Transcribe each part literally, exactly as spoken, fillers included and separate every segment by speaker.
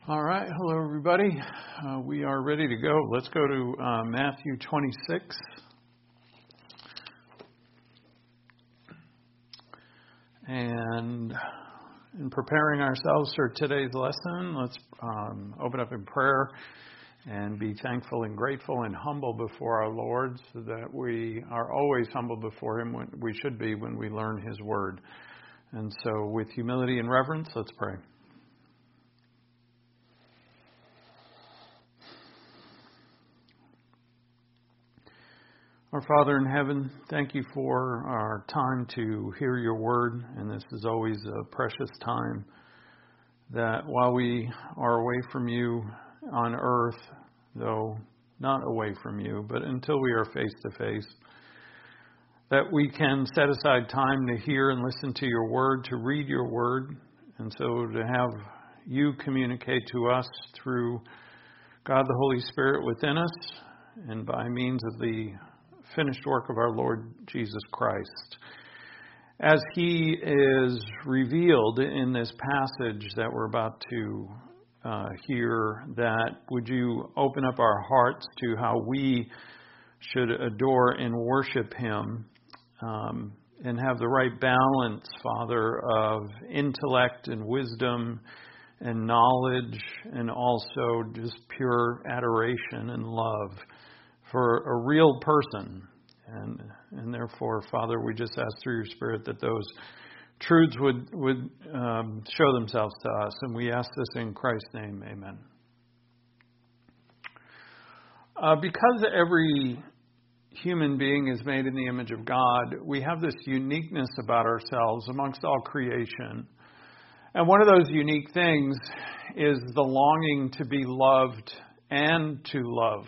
Speaker 1: All right. Hello, everybody. Uh, we are ready to go. Let's go to uh, Matthew twenty-six. And in preparing ourselves for today's lesson, let's um, open up in prayer and be thankful and grateful and humble before our Lord, so that we are always humble before Him when we should be when we learn His Word. And so with humility and reverence, let's pray. Our Father in heaven, thank you for our time to hear your word, and this is always a precious time, that while we are away from you on earth, though not away from you, but until we are face to face, that we can set aside time to hear and listen to your word, to read your word, and so to have you communicate to us through God the Holy Spirit within us, and by means of the finished work of our Lord Jesus Christ. As He is revealed in this passage that we're about to uh, hear, that would you open up our hearts to how we should adore and worship Him, um, and have the right balance, Father, of intellect and wisdom and knowledge, and also just pure adoration and love for a real person. And and therefore, Father, we just ask through your Spirit that those truths would, would um, show themselves to us. And we ask this in Christ's name. Amen. Uh, because every human being is made in the image of God, we have this uniqueness about ourselves amongst all creation. And one of those unique things is the longing to be loved and to love.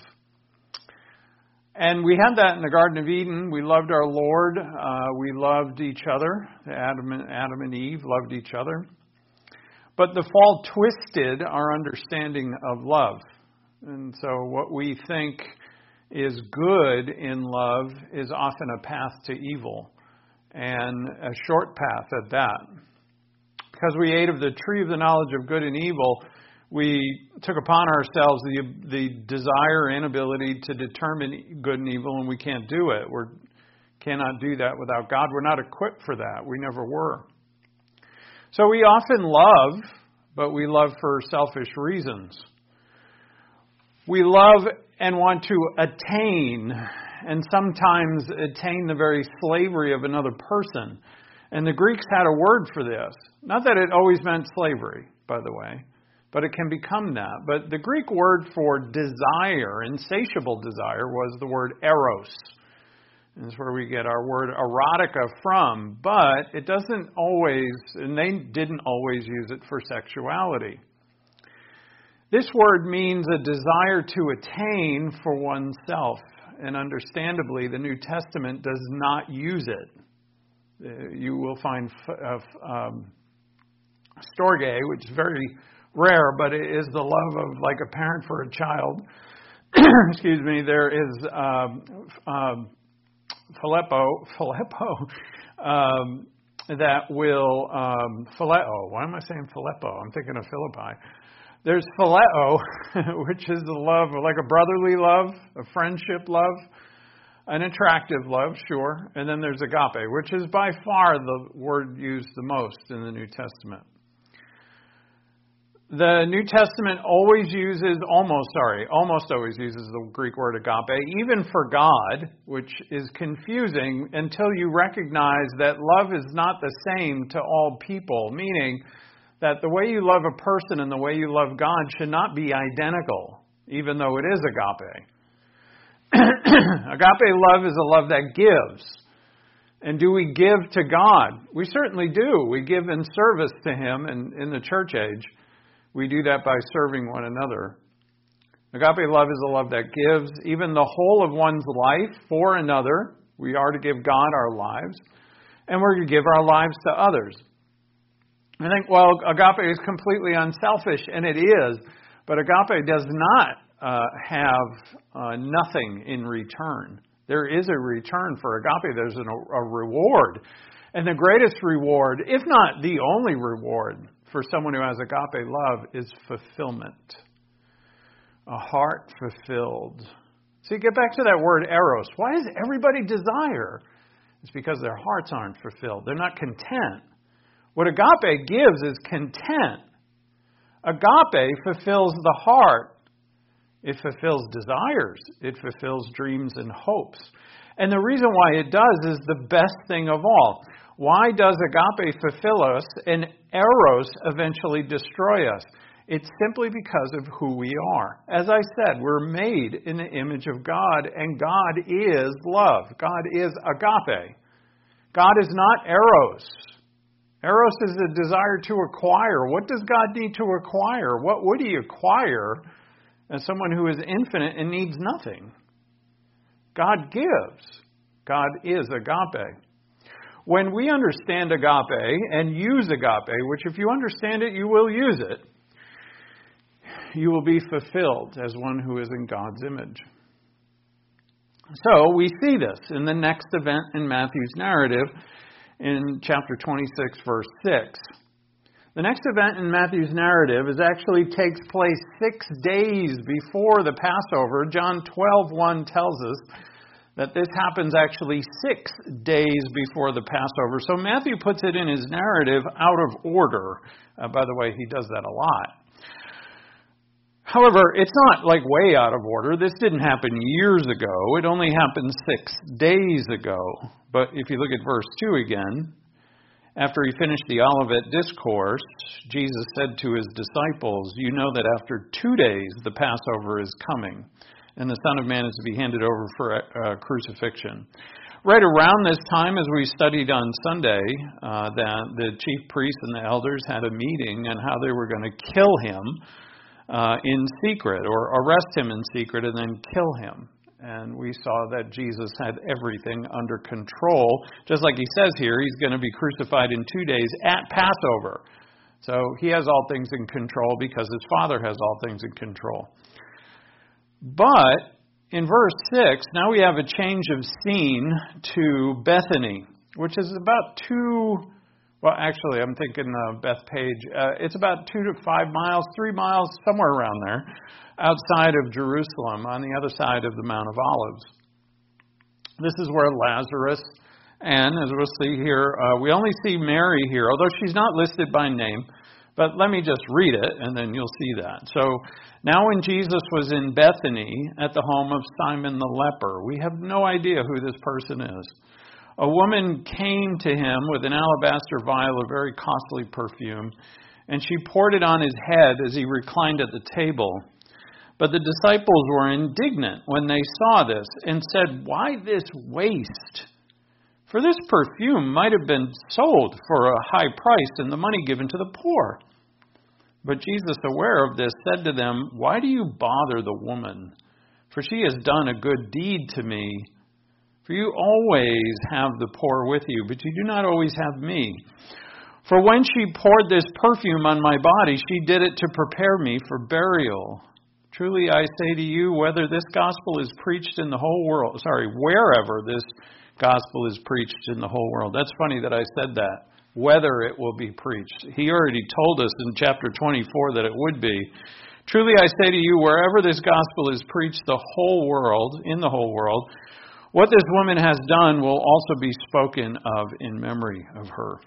Speaker 1: And we had that in the Garden of Eden. We loved our Lord. Uh, we loved each other. Adam and, Adam and Eve loved each other. But the fall twisted our understanding of love. And so what we think is good in love is often a path to evil, and a short path at that. Because we ate of the tree of the knowledge of good and evil, we took upon ourselves the the desire and ability to determine good and evil, and we can't do it. We cannot do that without God. We're not equipped for that. We never were. So we often love, but we love for selfish reasons. We love and want to attain, and sometimes attain the very slavery of another person. And the Greeks had a word for this. Not that it always meant slavery, by the way, but it can become that. But the Greek word for desire, insatiable desire, was the word eros. And that's where we get our word erotica from. But it doesn't always, and they didn't always use it for sexuality. This word means a desire to attain for oneself. And understandably, the New Testament does not use it. You will find uh, um, storge, which is very rare, but it is the love of like a parent for a child. Excuse me. There is um, um, philippo, philippo um, that will um, phileo. Why am I saying philippo? I'm thinking of Philippi. There's phileo, which is the love of like a brotherly love, a friendship love, an attractive love, sure. And then there's agape, which is by far the word used the most in the New Testament. The New Testament always uses, almost, sorry, almost always uses the Greek word agape, even for God, which is confusing until you recognize that love is not the same to all people, meaning that the way you love a person and the way you love God should not be identical, even though it is agape. Agape love is a love that gives. And do we give to God? We certainly do. We give in service to Him, and in the church age, we do that by serving one another. Agape love is a love that gives even the whole of one's life for another. We are to give God our lives, and we're to give our lives to others. I think, well, agape is completely unselfish, and it is, but agape does not uh, have uh, nothing in return. There is a return for agape. There's an, a reward. And the greatest reward, if not the only reward for someone who has agape love is fulfillment. A heart fulfilled. See, get back to that word eros. Why does everybody desire? It's because their hearts aren't fulfilled. They're not content. What agape gives is content. Agape fulfills the heart. It fulfills desires. It fulfills dreams and hopes. And the reason why it does is the best thing of all. Why does agape fulfill us and eros eventually destroy us? It's simply because of who we are. As I said, we're made in the image of God, and God is love. God is agape. God is not eros. Eros is a desire to acquire. What does God need to acquire? What would he acquire as someone who is infinite and needs nothing? God gives. God is agape. When we understand agape and use agape, which if you understand it, you will use it, you will be fulfilled as one who is in God's image. So we see this in the next event in Matthew's narrative in chapter twenty-six, verse six. The next event in Matthew's narrative is actually takes place six days before the Passover. John twelve one tells us that this happens actually six days before the Passover. So Matthew puts it in his narrative out of order. Uh, by the way, he does that a lot. However, it's not like way out of order. This didn't happen years ago. It only happened six days ago. But if you look at verse two again, after he finished the Olivet Discourse, Jesus said to his disciples, "You know that after two days the Passover is coming, and the Son of Man is to be handed over for uh, crucifixion." Right around this time, as we studied on Sunday, uh, that the chief priests and the elders had a meeting on how they were going to kill him uh, in secret, or arrest him in secret and then kill him. And we saw that Jesus had everything under control. Just like he says here, he's going to be crucified in two days at Passover. So he has all things in control because his Father has all things in control. But in verse six, now we have a change of scene to Bethany, which is about two, well, actually, I'm thinking uh, Bethpage. Uh, it's about two to five miles, three miles, somewhere around there, outside of Jerusalem, on the other side of the Mount of Olives. This is where Lazarus, and as we'll see here, uh, we only see Mary here, although she's not listed by name. But let me just read it, and then you'll see that. So, now when Jesus was in Bethany at the home of Simon the leper, we have no idea who this person is. A woman came to him with an alabaster vial of very costly perfume, and she poured it on his head as he reclined at the table. But the disciples were indignant when they saw this and said, "Why this waste? For this perfume might have been sold for a high price and the money given to the poor." But Jesus, aware of this, said to them, "Why do you bother the woman? For she has done a good deed to me. For you always have the poor with you, but you do not always have me. For when she poured this perfume on my body, she did it to prepare me for burial. Truly I say to you, whether this gospel is preached in the whole world, sorry, wherever this gospel is preached in the whole world." That's funny that I said that. Whether it will be preached. He already told us in chapter twenty-four that it would be. "Truly I say to you, wherever this gospel is preached the whole world, in the whole world, what this woman has done will also be spoken of in memory of her."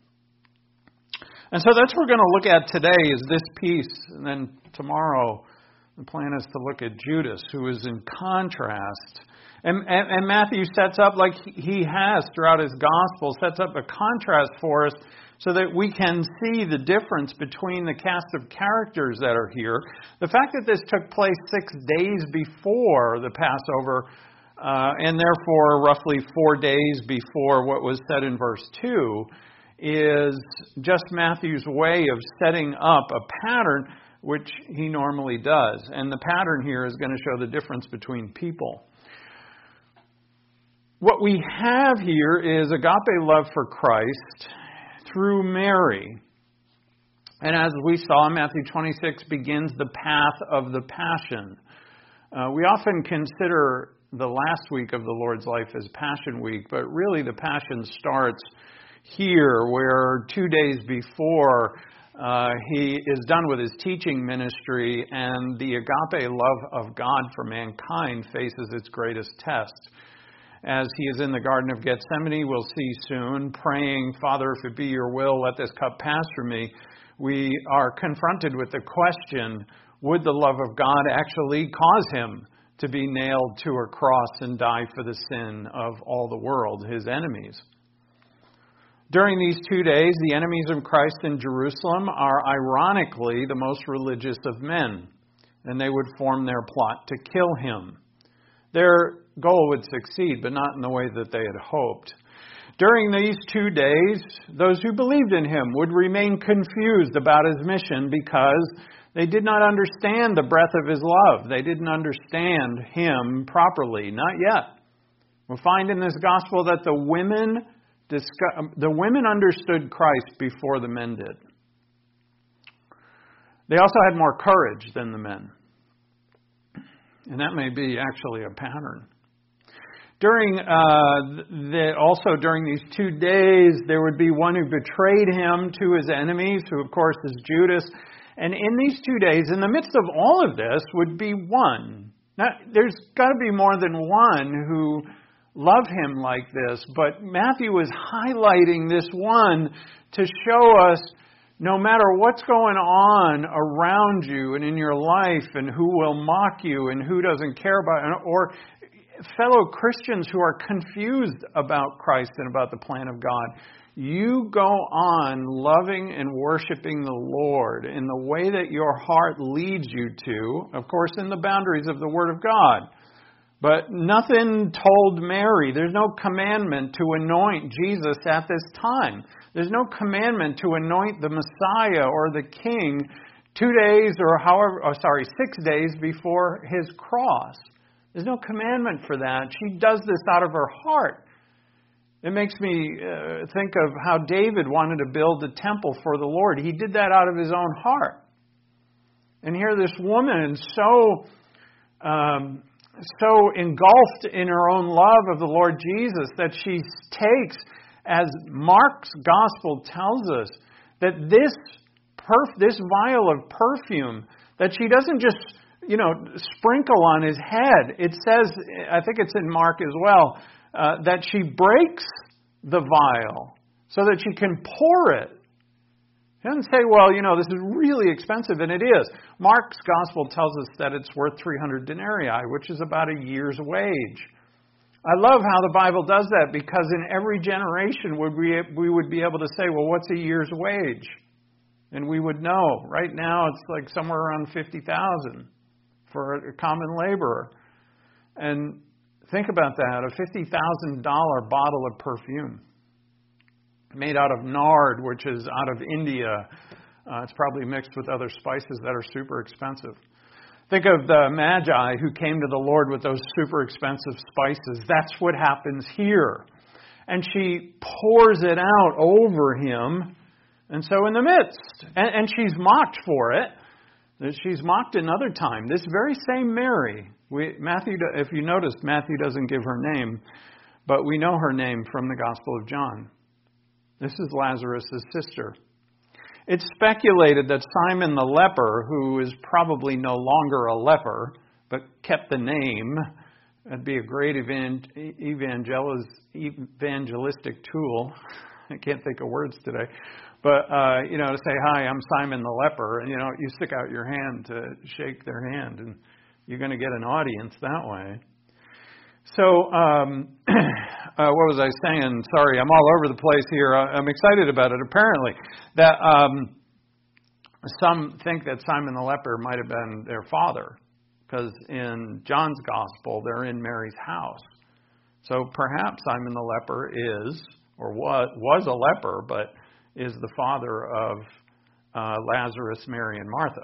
Speaker 1: And so that's what we're going to look at today is this piece. And then tomorrow the plan is to look at Judas, who is in contrast. And, and, and Matthew sets up, like he has throughout his gospel, sets up a contrast for us so that we can see the difference between the cast of characters that are here. The fact that this took place six days before the Passover, uh, and therefore roughly four days before what was said in verse two, is just Matthew's way of setting up a pattern which he normally does. And the pattern here is going to show the difference between people. What we have here is agape love for Christ through Mary. And as we saw, Matthew twenty-six begins the path of the Passion. Uh, we often consider the last week of the Lord's life as Passion Week, but really the Passion starts here, where two days before Uh, he is done with his teaching ministry, and the agape love of God for mankind faces its greatest test. As he is in the Garden of Gethsemane, we'll see soon, praying, Father, if it be your will, let this cup pass from me. We are confronted with the question, would the love of God actually cause him to be nailed to a cross and die for the sin of all the world, his enemies? During these two days, the enemies of Christ in Jerusalem are ironically the most religious of men, and they would form their plot to kill him. Their goal would succeed, but not in the way that they had hoped. During these two days, those who believed in him would remain confused about his mission because they did not understand the breadth of his love. They didn't understand him properly. Not yet. We'll find in this gospel that the women discuss, the women understood Christ before the men did. They also had more courage than the men. And that may be actually a pattern. During uh, the, also during these two days, there would be one who betrayed him to his enemies, who of course is Judas. And in these two days, in the midst of all of this, would be one. Now, there's got to be more than one who love him like this, but Matthew is highlighting this one to show us no matter what's going on around you and in your life and who will mock you and who doesn't care about it, or fellow Christians who are confused about Christ and about the plan of God, you go on loving and worshiping the Lord in the way that your heart leads you to, of course, in the boundaries of the Word of God. But nothing told Mary. There's no commandment to anoint Jesus at this time. There's no commandment to anoint the Messiah or the King two days or however, oh, sorry, six days before his cross. There's no commandment for that. She does this out of her heart. It makes me uh, think of how David wanted to build a temple for the Lord. He did that out of his own heart. And here this woman is so... Um, so engulfed in her own love of the Lord Jesus that she takes, as Mark's gospel tells us, that this perf- this vial of perfume, that she doesn't just, you know, sprinkle on his head. It says, I think it's in Mark as well, uh, that she breaks the vial so that she can pour it. He doesn't say, well, you know, this is really expensive, and it is. Mark's gospel tells us that it's worth three hundred denarii, which is about a year's wage. I love how the Bible does that, because in every generation would we, we would be able to say, well, what's a year's wage? And we would know. Right now it's like somewhere around fifty thousand dollars for a common laborer. And think about that, a fifty thousand dollars bottle of perfume, made out of nard, which is out of India. Uh, it's probably mixed with other spices that are super expensive. Think of the Magi who came to the Lord with those super expensive spices. That's what happens here. And she pours it out over him. And so in the midst, and, and she's mocked for it. She's mocked another time. This very same Mary. We, Matthew, if you notice, Matthew doesn't give her name, but we know her name from the Gospel of John. This is Lazarus' sister. It's speculated that Simon the leper, who is probably no longer a leper, but kept the name, that'd be a great evangelis, evangelistic tool. I can't think of words today. But, uh, you know, to say, hi, I'm Simon the leper, and, you know, you stick out your hand to shake their hand, and you're going to get an audience that way. So, um, uh, what was I saying? Sorry, I'm all over the place here. I'm excited about it, apparently. That um, some think that Simon the leper might have been their father, because in John's gospel, they're in Mary's house. So perhaps Simon the leper is, or was, was a leper, but is the father of uh, Lazarus, Mary, and Martha.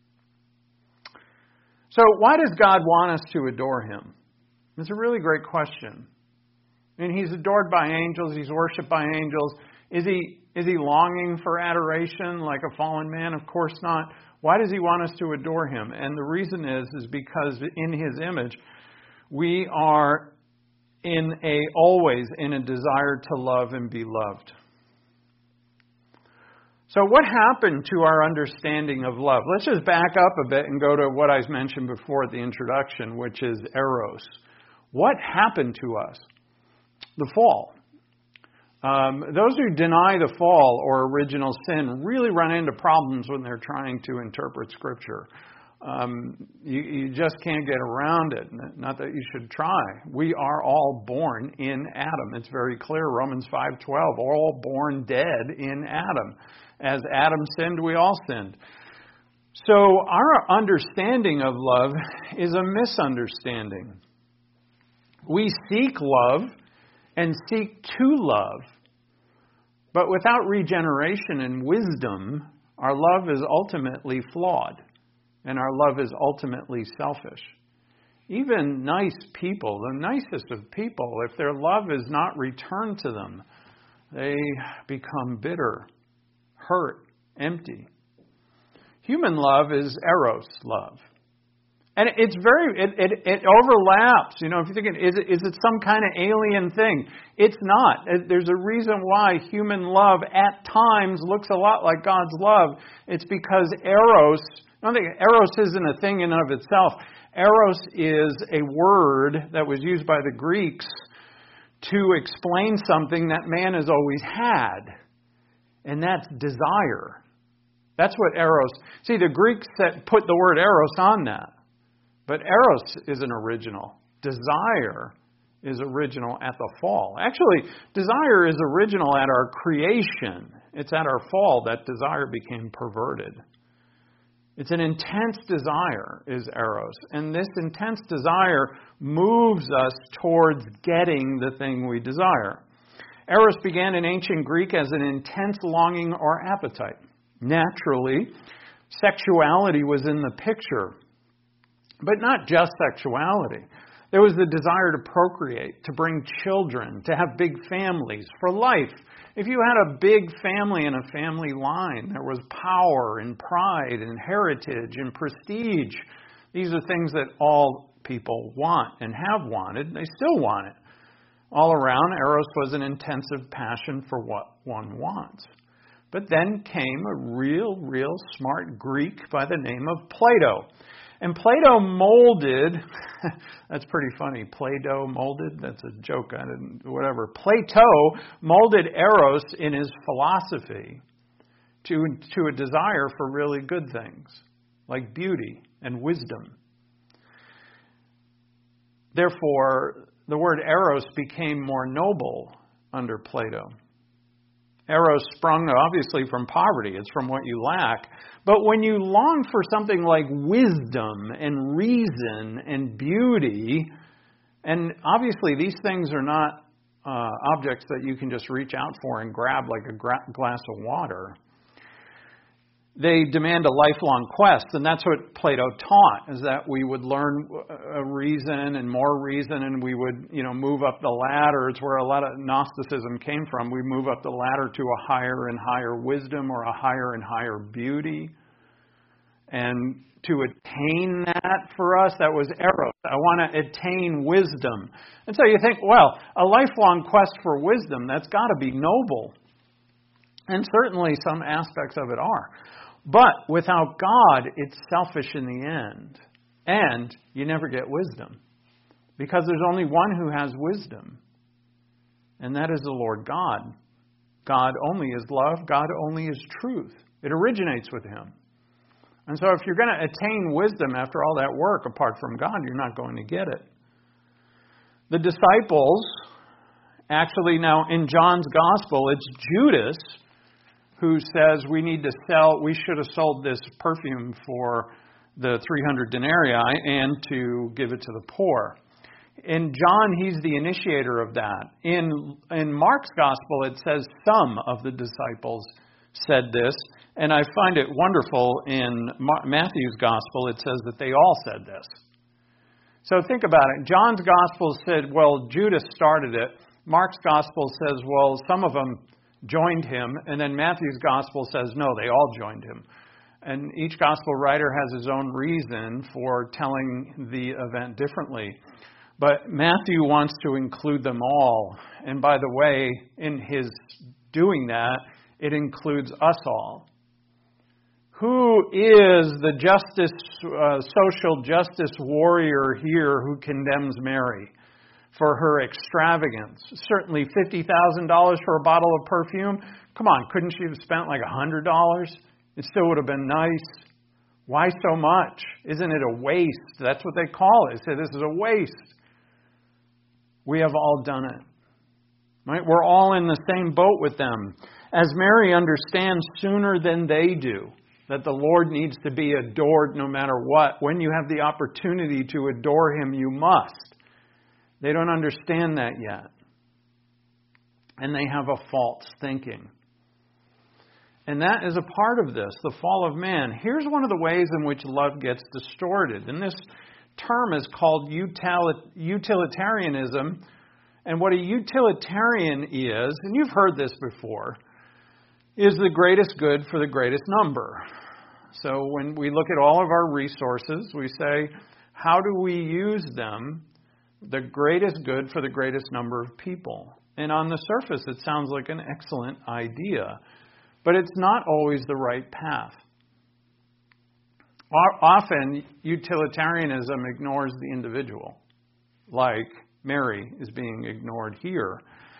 Speaker 1: So why does God want us to adore him? It's a really great question. I mean, he's adored by angels. He's worshipped by angels. Is he is he longing for adoration like a fallen man? Of course not. Why does he want us to adore him? And the reason is, is because in his image, we are in a always in a desire to love and be loved. So what happened to our understanding of love? Let's just back up a bit and go to what I mentioned before at the introduction, which is eros. What happened to us? The fall. Um, those who deny the fall or original sin really run into problems when they're trying to interpret Scripture. Um, you, you just can't get around it. Not that you should try. We are all born in Adam. It's very clear, Romans five twelve, all born dead in Adam. As Adam sinned, we all sinned. So our understanding of love is a misunderstanding. We seek love and seek to love, but without regeneration and wisdom, our love is ultimately flawed. And our love is ultimately selfish. Even nice people, the nicest of people, if their love is not returned to them, they become bitter, hurt, empty. Human love is eros love. And it's very, it, it, it overlaps. You know, if you're thinking, is it, is it some kind of alien thing? It's not. There's a reason why human love at times looks a lot like God's love. It's because eros, I don't think eros isn't a thing in and of itself. Eros is a word that was used by the Greeks to explain something that man has always had. And that's desire. That's what eros, see, the Greeks that put the word eros on that. But eros isn't original. Desire is original at the fall. Actually, desire is original at our creation. It's at our fall that desire became perverted. It's an intense desire, is eros. And this intense desire moves us towards getting the thing we desire. Eros began in ancient Greek as an intense longing or appetite. Naturally, sexuality was in the picture. But not just sexuality. There was the desire to procreate, to bring children, to have big families for life. If you had a big family and a family line, there was power and pride and heritage and prestige. These are things that all people want and have wanted. They still want it. All around, eros was an intensive passion for what one wants. But then came a real, real smart Greek by the name of Plato. And Plato molded, that's pretty funny, Play-Doh molded, that's a joke, I didn't, whatever. Plato molded eros in his philosophy to, to a desire for really good things, like beauty and wisdom. Therefore, the word eros became more noble under Plato. Eros sprung obviously from poverty. It's from what you lack. But when you long for something like wisdom and reason and beauty, and obviously these things are not uh, objects that you can just reach out for and grab like a gra- glass of water. They demand a lifelong quest, and that's what Plato taught, is that we would learn a reason and more reason, and we would, you know, move up the ladder. It's where a lot of Gnosticism came from. We move up the ladder to a higher and higher wisdom or a higher and higher beauty. And to attain that for us, that was eros. I want to attain wisdom. And so you think, well, a lifelong quest for wisdom, that's got to be noble. And certainly some aspects of it are. But without God, it's selfish in the end. And you never get wisdom. Because there's only one who has wisdom. And that is the Lord God. God only is love. God only is truth. It originates with Him. And so if you're going to attain wisdom after all that work apart from God, you're not going to get it. The disciples, actually now in John's Gospel, it's Judas who says we need to sell, we should have sold this perfume for the three hundred denarii and to give it to the poor. In John, he's the initiator of that. In, in Mark's Gospel, it says some of the disciples said this, and I find it wonderful in Matthew's Gospel, it says that they all said this. So think about it. John's Gospel said, well, Judas started it. Mark's Gospel says, well, some of them joined him, and then Matthew's Gospel says, no, they all joined him. And each Gospel writer has his own reason for telling the event differently. But Matthew wants to include them all. And by the way, in his doing that, It includes us all. Who is the justice, uh, social justice warrior here who condemns Mary for her extravagance? Certainly fifty thousand dollars for a bottle of perfume. Come on, couldn't she have spent like one hundred dollars? It still would have been nice. Why so much? Isn't it a waste? That's what they call it. They say this is a waste. We have all done it. Right? We're all in the same boat with them. As Mary understands sooner than they do that the Lord needs to be adored no matter what. When you have the opportunity to adore Him, you must. They don't understand that yet. And they have a false thinking. And that is a part of this, the fall of man. Here's one of the ways in which love gets distorted. And this term is called utilitarianism. And what a utilitarian is, and you've heard this before, is the greatest good for the greatest number. So when we look at all of our resources, we say, how do we use them, the greatest good for the greatest number of people? And on the surface, it sounds like an excellent idea. But it's not always the right path. Often, utilitarianism ignores the individual, like Mary is being ignored here.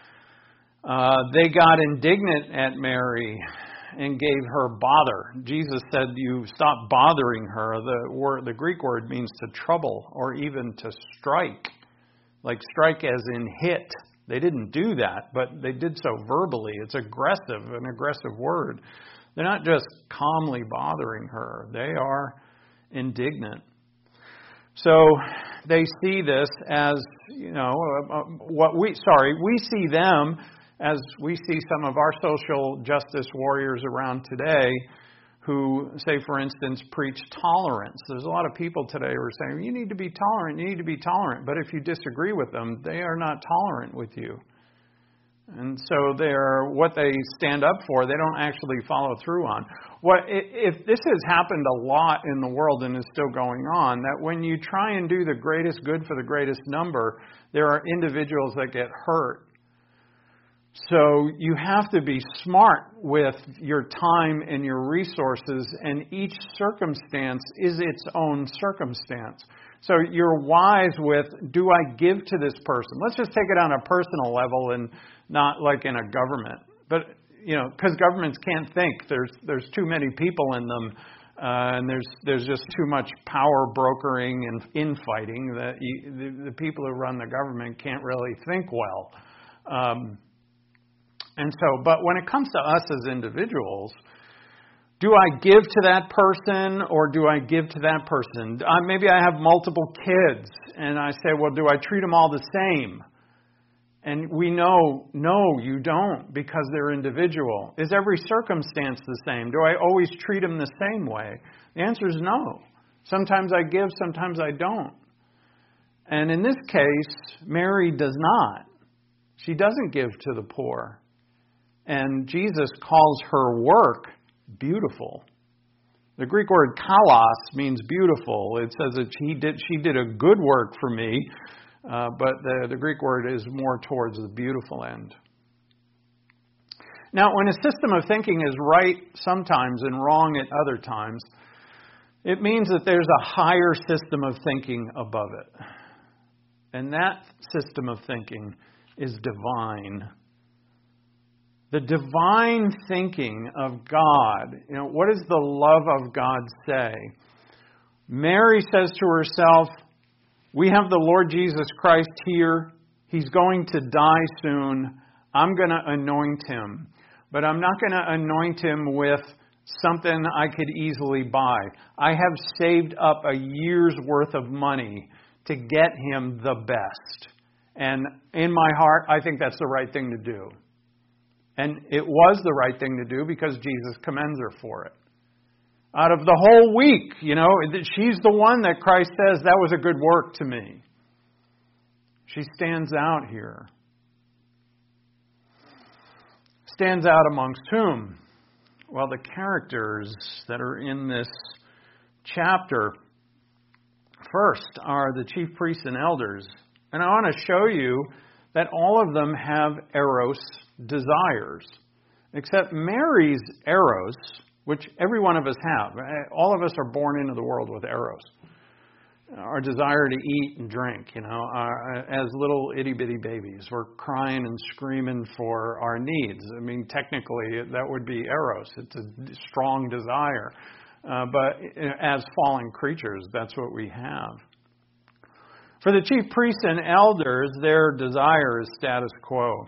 Speaker 1: Uh, they got indignant at Mary and gave her bother. Jesus said, you stop bothering her. The word, the Greek word means to trouble or even to strike, like strike as in hit. They didn't do that, but they did so verbally. It's aggressive, an aggressive word. They're not just calmly bothering her. They are indignant. So they see this as, you know, uh, what we, sorry, we see them as we see some of our social justice warriors around today who, say, for instance, preach tolerance. There's a lot of people today who are saying, you need to be tolerant, you need to be tolerant. But if you disagree with them, they are not tolerant with you. And so they're what they stand up for, they don't actually follow through on. What if this has happened a lot in the world and is still going on, that when you try and do the greatest good for the greatest number, there are individuals that get hurt. So you have to be smart with your time and your resources, and each circumstance is its own circumstance. So you're wise with, do I give to this person? Let's just take it on a personal level and not like in a government. But, you know, because governments can't think. There's there's too many people in them, uh, and there's there's just too much power brokering and infighting that you, the, the people who run the government can't really think well. Um, and so, but when it comes to us as individuals, do I give to that person or do I give to that person? Uh, maybe I have multiple kids and I say, well, do I treat them all the same? And we know, no, you don't, because they're individual. Is every circumstance the same? Do I always treat them the same way? The answer is no. Sometimes I give, sometimes I don't. And in this case, Mary does not. She doesn't give to the poor. And Jesus calls her work beautiful. The Greek word kalos means beautiful. It says that she did, she did a good work for me, uh, but the, the Greek word is more towards the beautiful end. Now, when a system of thinking is right sometimes and wrong at other times, it means that there's a higher system of thinking above it. And that system of thinking is divine. The divine thinking of God, you know, what does the love of God say? Mary says to herself, we have the Lord Jesus Christ here. He's going to die soon. I'm going to anoint him. But I'm not going to anoint him with something I could easily buy. I have saved up a year's worth of money to get him the best. And in my heart, I think that's the right thing to do. And it was the right thing to do because Jesus commends her for it. Out of the whole week, you know, she's the one that Christ says, that was a good work to me. She stands out here. Stands out amongst whom? Well, the characters that are in this chapter first are the chief priests and elders. And I want to show you that all of them have eros desires. Except Mary's eros, which every one of us have. All of us are born into the world with eros. Our desire to eat and drink, you know, our, as little itty-bitty babies. We're crying and screaming for our needs. I mean, technically, that would be eros. It's a strong desire. Uh, but as fallen creatures, that's what we have. For the chief priests and elders, their desire is status quo.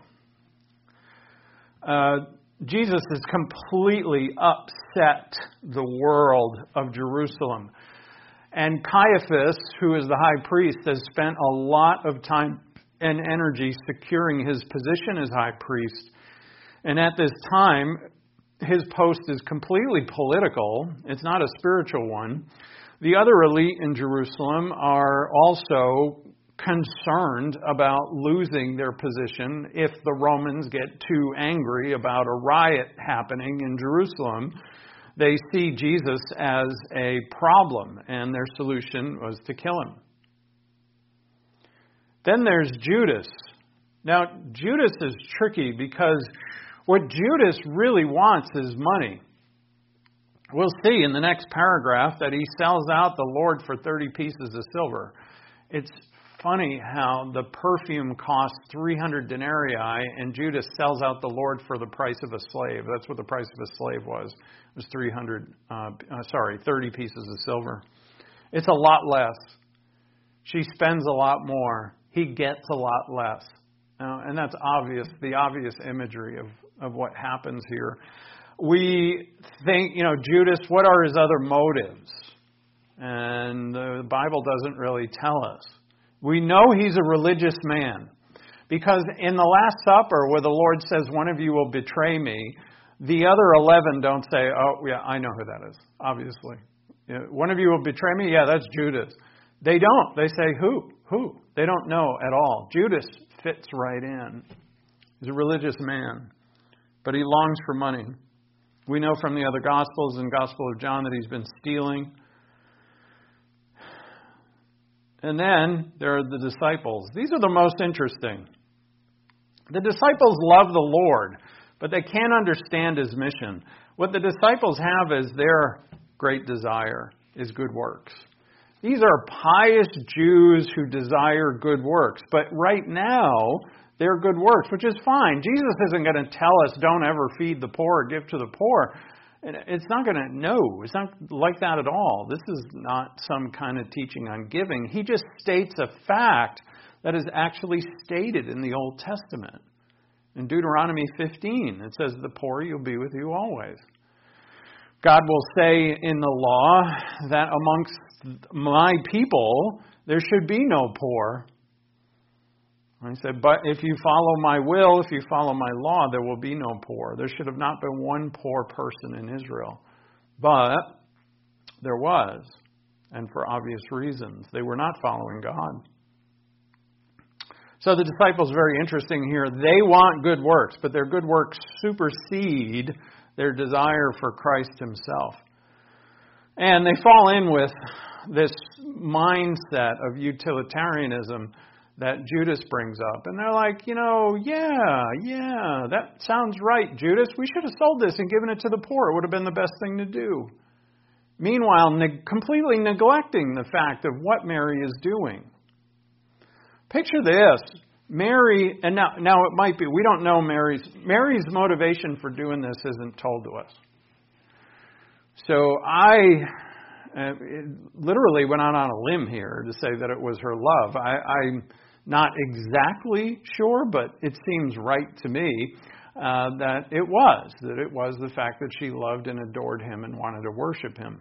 Speaker 1: Uh, Jesus has completely upset the world of Jerusalem. And Caiaphas, who is the high priest, has spent a lot of time and energy securing his position as high priest. And at this time, his post is completely political. It's not a spiritual one. The other elite in Jerusalem are also concerned about losing their position if the Romans get too angry about a riot happening in Jerusalem. They see Jesus as a problem, and their solution was to kill him. Then there's Judas. Now, Judas is tricky because what Judas really wants is money. We'll see in the next paragraph that he sells out the Lord for thirty pieces of silver. It's funny how the perfume costs three hundred denarii and Judas sells out the Lord for the price of a slave. That's what the price of a slave was. It was three hundred, uh, uh, sorry, thirty pieces of silver. It's a lot less. She spends a lot more. He gets a lot less. Uh, and that's obvious, the obvious imagery of, of what happens here. We think, you know, Judas, what are his other motives? And the Bible doesn't really tell us. We know he's a religious man because in the Last Supper where the Lord says, one of you will betray me, the other eleven don't say, oh, yeah, I know who that is, obviously. You know, one of you will betray me? Yeah, that's Judas. They don't. They say, who? Who? They don't know at all. Judas fits right in. He's a religious man, but he longs for money. We know from the other Gospels and Gospel of John that he's been stealing. And then there are the disciples. These are the most interesting. The disciples love the Lord, but they can't understand his mission. What the disciples have is their great desire is good works. These are pious Jews who desire good works. But right now, they're good works, which is fine. Jesus isn't going to tell us don't ever feed the poor or give to the poor. It's not going to, no, it's not like that at all. This is not some kind of teaching on giving. He just states a fact that is actually stated in the Old Testament. In Deuteronomy fifteen, it says, the poor you'll be with you always. God will say in the law that amongst my people, there should be no poor. He said, but if you follow my will, if you follow my law, there will be no poor. There should have not been one poor person in Israel. But there was, and for obvious reasons. They were not following God. So the disciples are very interesting here. They want good works, but their good works supersede their desire for Christ himself. And they fall in with this mindset of utilitarianism that Judas brings up. And they're like, you know, yeah, yeah, that sounds right, Judas. We should have sold this and given it to the poor. It would have been the best thing to do. Meanwhile, ne- completely neglecting the fact of what Mary is doing. Picture this. Mary, and now, now it might be, we don't know Mary's, Mary's motivation for doing this isn't told to us. So I uh, literally went out on a limb here to say that it was her love. I, I'm not exactly sure, but it seems right to me uh, that it was, that it was the fact that she loved and adored him and wanted to worship him.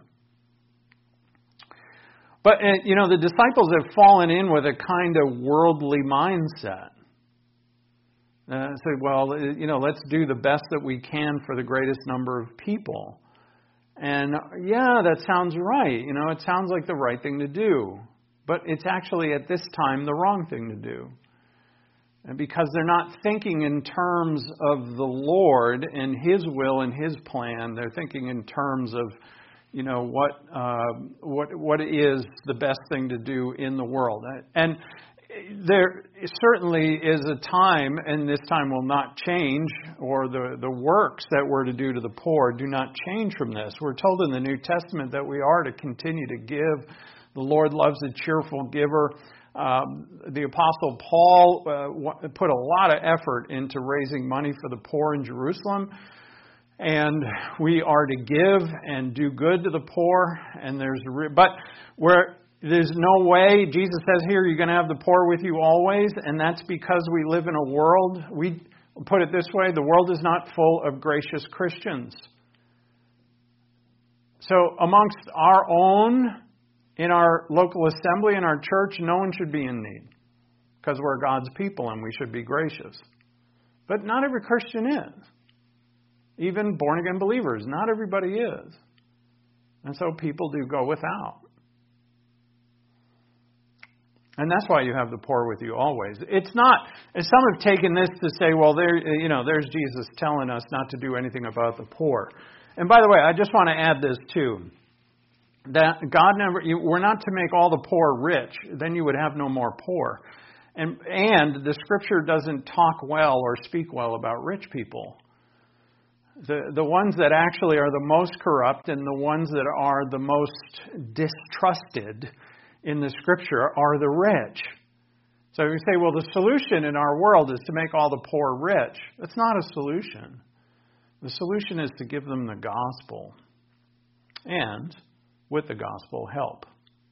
Speaker 1: But, you know, the disciples have fallen in with a kind of worldly mindset. Uh, say, well, you know, let's do the best that we can for the greatest number of people. And, yeah, that sounds right. You know, it sounds like the right thing to do. But it's actually, at this time, the wrong thing to do. And because they're not thinking in terms of the Lord and his will and his plan. They're thinking in terms of, you know, what uh, what what is the best thing to do in the world. And there certainly is a time, and this time will not change, or the, the works that we're to do to the poor do not change from this. We're told in the New Testament that we are to continue to give. The Lord loves a cheerful giver. Um, the Apostle Paul uh, put a lot of effort into raising money for the poor in Jerusalem. And we are to give and do good to the poor. And there's, but where there's no way, Jesus says here, you're going to have the poor with you always. And that's because we live in a world, we put it this way, the world is not full of gracious Christians. So amongst our own, in our local assembly, in our church, no one should be in need. Because we're God's people and we should be gracious. But not every Christian is. Even born-again believers, not everybody is. And so people do go without. And that's why you have the poor with you always. It's not, and some have taken this to say, well, there, you know, there's Jesus telling us not to do anything about the poor. And by the way, I just want to add this too. That God never, you, we're not to make all the poor rich. Then you would have no more poor. And, and the Scripture doesn't talk well or speak well about rich people. The the ones that actually are the most corrupt and the ones that are the most distrusted in the Scripture are the rich. So you say, well, the solution in our world is to make all the poor rich. That's not a solution. The solution is to give them the gospel. And with the gospel, help.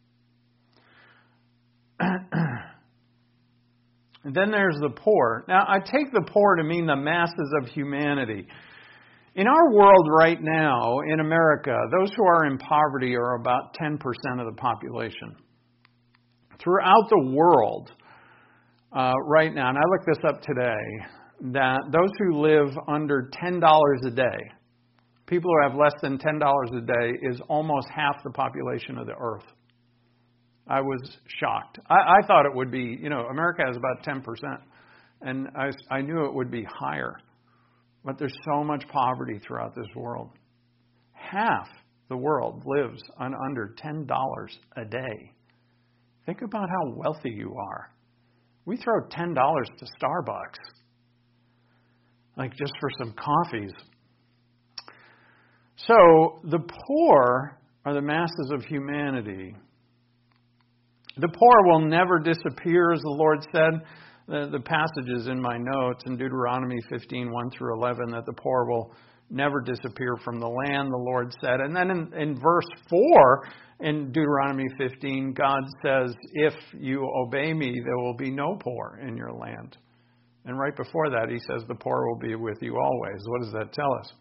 Speaker 1: And then there's the poor. Now, I take the poor to mean the masses of humanity. In our world right now, in America, those who are in poverty are about ten percent of the population. Throughout the world, uh, right now, and I looked this up today, that those who live under ten dollars a day, people who have less than ten dollars a day, is almost half the population of the earth. I was shocked. I, I thought it would be, you know, America has about ten percent, and I, I knew it would be higher. But there's so much poverty throughout this world. Half the world lives on under ten dollars a day. Think about how wealthy you are. We throw ten dollars to Starbucks, like just for some coffees. So the poor are the masses of humanity. The poor will never disappear, as the Lord said. The, the passages in my notes in Deuteronomy fifteen, one through eleven, that the poor will never disappear from the land, the Lord said. And then in, in verse four in Deuteronomy fifteen, God says, if you obey me, there will be no poor in your land. And right before that, he says, the poor will be with you always. What does that tell us?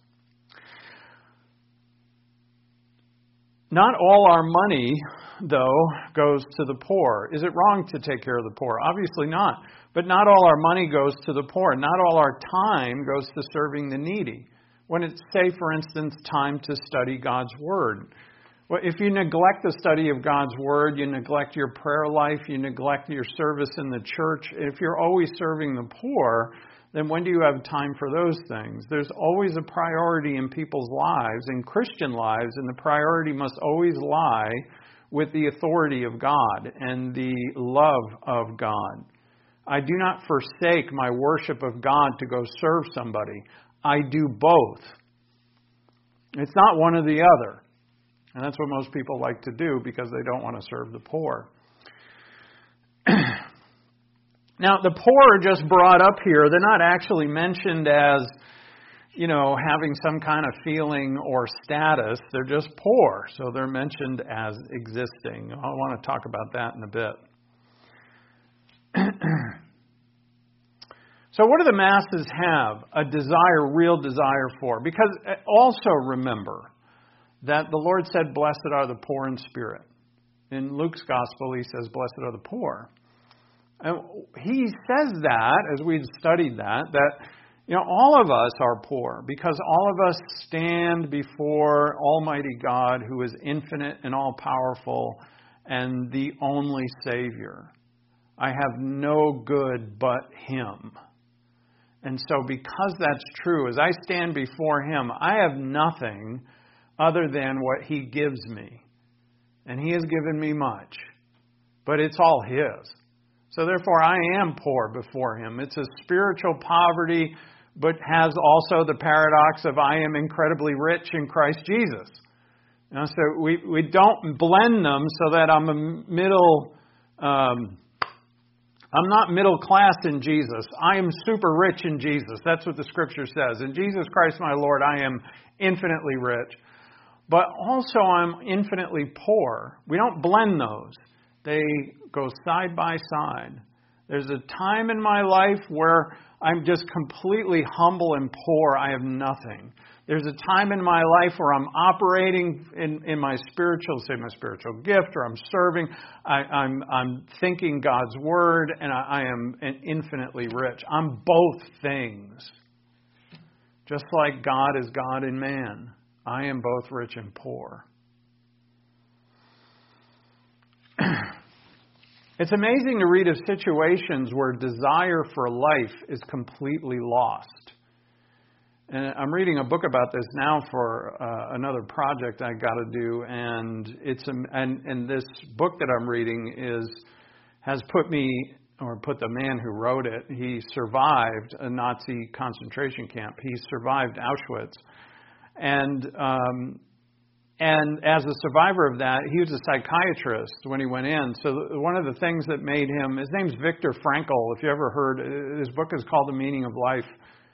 Speaker 1: Not all our money, though, goes to the poor. Is it wrong to take care of the poor? Obviously not. But not all our money goes to the poor. Not all our time goes to serving the needy. When it's, say, for instance, time to study God's Word. Well, if you neglect the study of God's Word, you neglect your prayer life, you neglect your service in the church. If you're always serving the poor, then when do you have time for those things? There's always a priority in people's lives, in Christian lives, and the priority must always lie with the authority of God and the love of God. I do not forsake my worship of God to go serve somebody. I do both. It's not one or the other. And that's what most people like to do because they don't want to serve the poor. Now, the poor are just brought up here. They're not actually mentioned as, you know, having some kind of feeling or status. They're just poor. So they're mentioned as existing. I want to talk about that in a bit. So what do the masses have a desire, real desire for? Because also remember that the Lord said, blessed are the poor in spirit. In Luke's gospel, he says, blessed are the poor. And he says that, as we've studied that, that, you know, all of us are poor because all of us stand before Almighty God, who is infinite and all-powerful and the only Savior. I have no good but Him. And so because that's true, as I stand before Him, I have nothing other than what He gives me. And He has given me much. But it's all His. So therefore I am poor before him. It's a spiritual poverty, but has also the paradox of I am incredibly rich in Christ Jesus. You know, so we, we don't blend them so that I'm a middle, um, I'm not middle class in Jesus. I am super rich in Jesus. That's what the scripture says. In Jesus Christ my Lord, I am infinitely rich. But also I'm infinitely poor. We don't blend those. They go side by side. There's a time in my life where I'm just completely humble and poor. I have nothing. There's a time in my life where I'm operating in, in my spiritual, say my spiritual gift, or I'm serving. I, I'm, I'm thinking God's word, and I, I am infinitely rich. I'm both things. Just like God is God and man, I am both rich and poor. It's amazing to read of situations where desire for life is completely lost. And I'm reading a book about this now for uh, another project I got to do, and it's um, and and this book that I'm reading is has put me or put the man who wrote it. He survived a Nazi concentration camp. He survived Auschwitz, and um, and as a survivor of that, he was a psychiatrist when he went in. So one of the things that made him, his name's Viktor Frankl. If you ever heard, his book is called The Meaning of Life.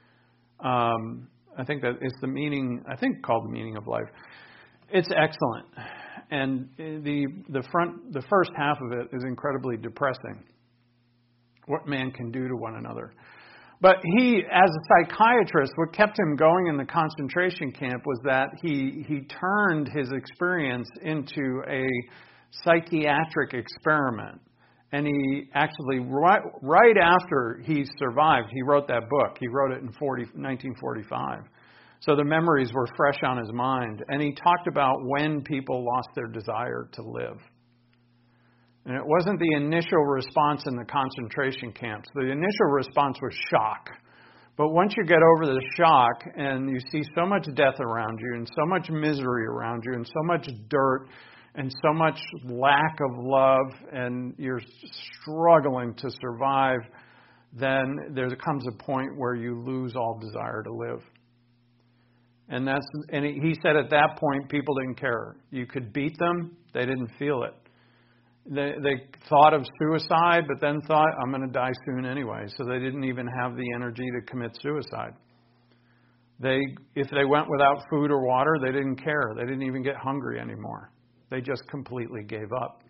Speaker 1: Um, I think that it's the meaning, I think called The Meaning of Life. It's excellent. And the the front, the first half of it is incredibly depressing. What man can do to one another. But he, as a psychiatrist, what kept him going in the concentration camp was that he he turned his experience into a psychiatric experiment. And he actually, right, right after he survived, he wrote that book. He wrote it in nineteen forty-five. So the memories were fresh on his mind. And he talked about when people lost their desire to live. And it wasn't the initial response in the concentration camps. The initial response was shock. But once you get over the shock and you see so much death around you and so much misery around you and so much dirt and so much lack of love and you're struggling to survive, then there comes a point where you lose all desire to live. And that's and he said at that point people didn't care. You could beat them, they didn't feel it. They, they thought of suicide, but then thought, I'm going to die soon anyway. So they didn't even have the energy to commit suicide. They, if they went without food or water, they didn't care. They didn't even get hungry anymore. They just completely gave up.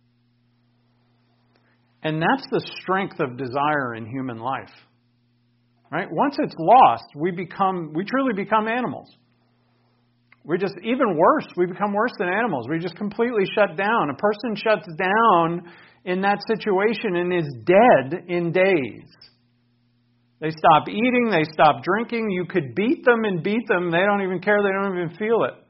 Speaker 1: And that's the strength of desire in human life. Right? Once it's lost, we become, we truly become animals. We just, even worse, we become worse than animals. We just completely shut down. A person shuts down in that situation and is dead in days. They stop eating, they stop drinking. You could beat them and beat them. They don't even care. They don't even feel it.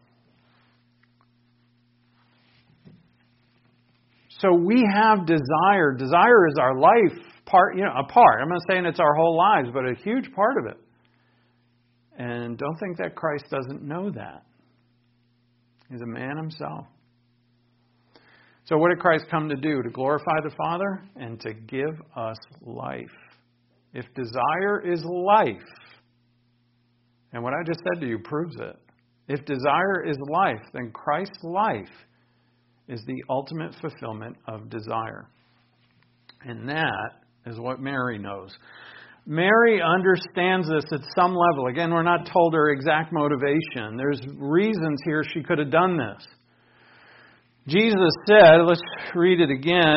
Speaker 1: So we have desire. Desire is our life part, you know, a part. I'm not saying it's our whole lives, but a huge part of it. And don't think that Christ doesn't know that. He's a man himself. So what did Christ come to do? To glorify the Father and to give us life. If desire is life, and what I just said to you proves it. If desire is life, then Christ's life is the ultimate fulfillment of desire. And that is what Mary knows. Mary understands this at some level. Again, we're not told her exact motivation. There's reasons here she could have done this. Jesus said, let's read it again.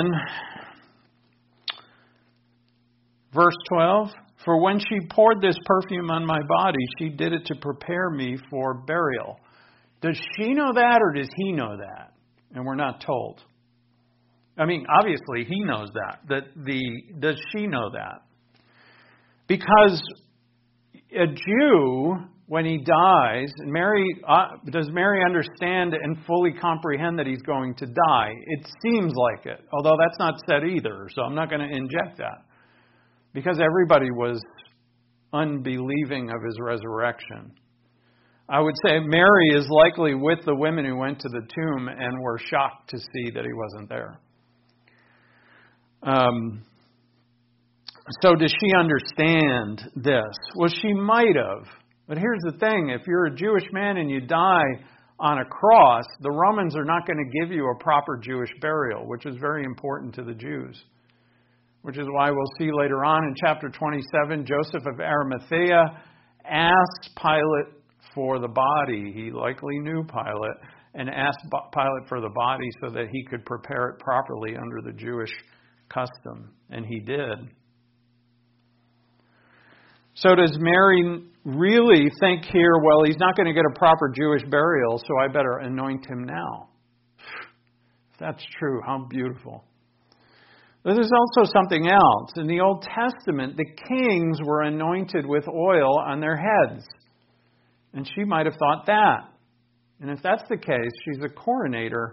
Speaker 1: Verse twelve, for when she poured this perfume on my body, she did it to prepare me for burial. Does she know that or does he know that? And we're not told. I mean, obviously he knows that. That the does she know that? Because a Jew, when he dies, Mary uh, does Mary understand and fully comprehend that he's going to die? It seems like it, although that's not said either, so I'm not going to inject that. Because everybody was unbelieving of his resurrection. I would say Mary is likely with the women who went to the tomb and were shocked to see that he wasn't there. Um, So does she understand this? Well, she might have. But here's the thing. If you're a Jewish man and you die on a cross, the Romans are not going to give you a proper Jewish burial, which is very important to the Jews. Which is why we'll see later on in chapter twenty-seven, Joseph of Arimathea asks Pilate for the body. He likely knew Pilate and asked Pilate for the body so that he could prepare it properly under the Jewish custom. And he did. So does Mary really think here, well, he's not going to get a proper Jewish burial, so I better anoint him now? If that's true, how beautiful. But there's also something else. In the Old Testament, the kings were anointed with oil on their heads. And she might have thought that. And if that's the case, she's a coronator.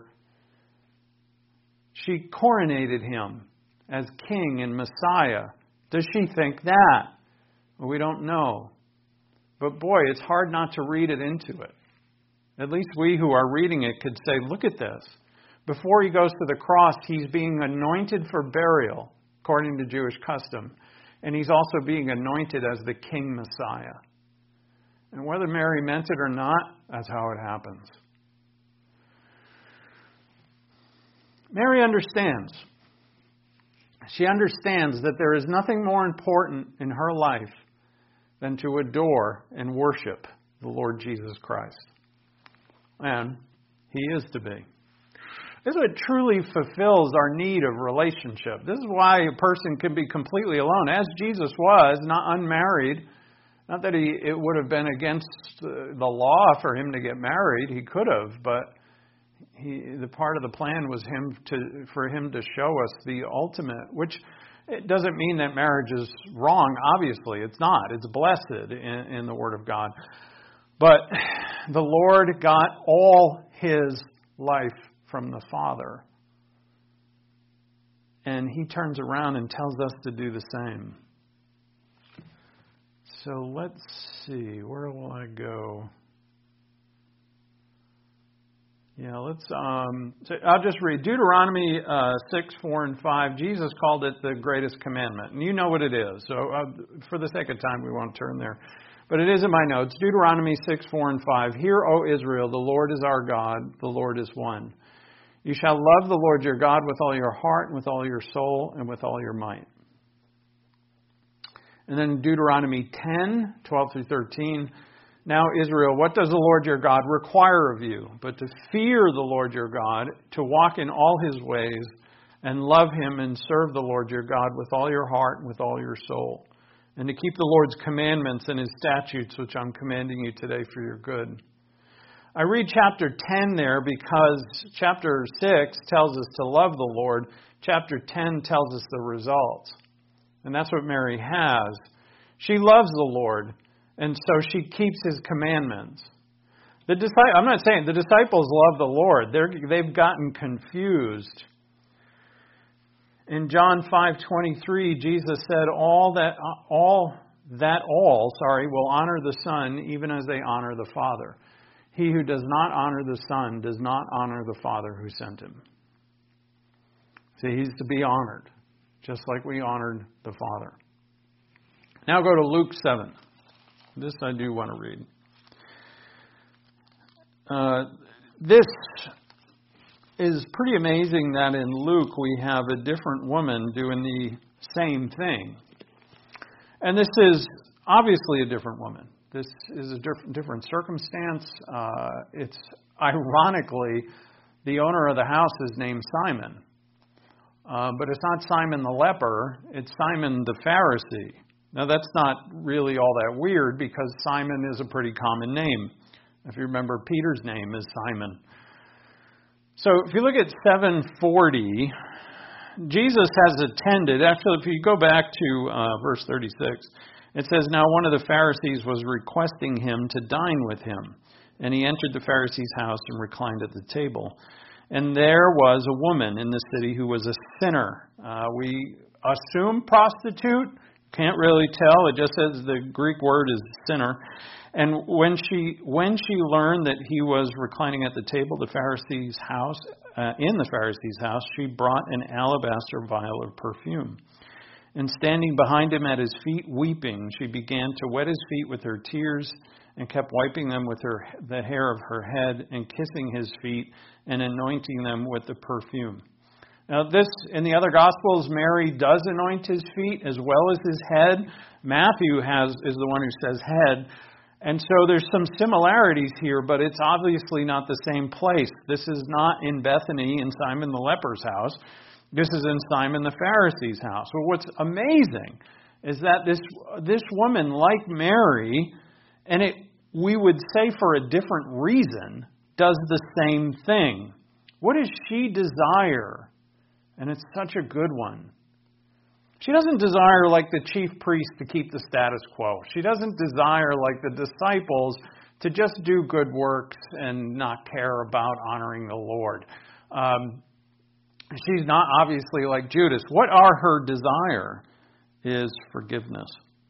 Speaker 1: She coronated him as king and Messiah. Does she think that? Well, we don't know. But boy, it's hard not to read it into it. At least we who are reading it could say, look at this. Before he goes to the cross, he's being anointed for burial, according to Jewish custom. And he's also being anointed as the King Messiah. And whether Mary meant it or not, that's how it happens. Mary understands. She understands that there is nothing more important in her life than to adore and worship the Lord Jesus Christ. And he is to be. This is what truly fulfills our need of relationship. This is why a person can be completely alone, as Jesus was, not unmarried. Not that he it would have been against the law for him to get married. He could have, but he, the part of the plan was him to for him to show us the ultimate, which it doesn't mean that marriage is wrong. Obviously, it's not. It's blessed in, in the Word of God. But the Lord got all his life from the Father. And he turns around and tells us to do the same. So let's see. Where will I go? Yeah, let's. Um, so I'll just read Deuteronomy uh, six, four, and five. Jesus called it the greatest commandment, and you know what it is. So, uh, for the sake of time, we won't turn there, but it is in my notes. Deuteronomy six, four, and five. Hear, O Israel, the Lord is our God; the Lord is one. You shall love the Lord your God with all your heart, and with all your soul, and with all your might. And then Deuteronomy ten, twelve through thirteen. Now, Israel, what does the Lord your God require of you? But to fear the Lord your God, to walk in all his ways, and love him and serve the Lord your God with all your heart and with all your soul, and to keep the Lord's commandments and his statutes, which I'm commanding you today for your good. I read chapter ten there because chapter six tells us to love the Lord. Chapter ten tells us the results. And that's what Mary has. She loves the Lord. And so she keeps his commandments. The disciples, I'm not saying the disciples love the Lord. They're, they've gotten confused. In John five twenty-three, Jesus said, "All that all that all sorry will honor the Son, even as they honor the Father. He who does not honor the Son does not honor the Father who sent him." See, he's to be honored, just like we honored the Father. Now go to Luke seven. This I do want to read. Uh, this is pretty amazing that in Luke we have a different woman doing the same thing. And this is obviously a different woman. This is a different, different circumstance. Uh, it's ironically, the owner of the house is named Simon. Uh, but it's not Simon the leper, it's Simon the Pharisee. Now, that's not really all that weird because Simon is a pretty common name. If you remember, Peter's name is Simon. So if you look at seven forty, Jesus has attended. Actually, if you go back to uh, verse thirty-six, it says, "Now one of the Pharisees was requesting him to dine with him. And he entered the Pharisee's house and reclined at the table. And there was a woman in the city who was a sinner." Uh, we assume prostitute. Can't really tell. It just says the Greek word is sinner. And when she when she learned that he was reclining at the table, the Pharisee's house, uh, in the Pharisee's house, she brought an alabaster vial of perfume. And standing behind him at his feet, weeping, she began to wet his feet with her tears and kept wiping them with her the hair of her head and kissing his feet and anointing them with the perfume. Now this, in the other Gospels, Mary does anoint his feet as well as his head. Matthew has is the one who says head. And so there's some similarities here, but it's obviously not the same place. This is not in Bethany in Simon the leper's house. This is in Simon the Pharisee's house. But what's amazing is that this this woman, like Mary, and it we would say for a different reason, does the same thing. What does she desire? And it's such a good one. She doesn't desire, like the chief priest, to keep the status quo. She doesn't desire, like the disciples, to just do good works and not care about honoring the Lord. Um, she's not obviously like Judas. What are her desire is forgiveness.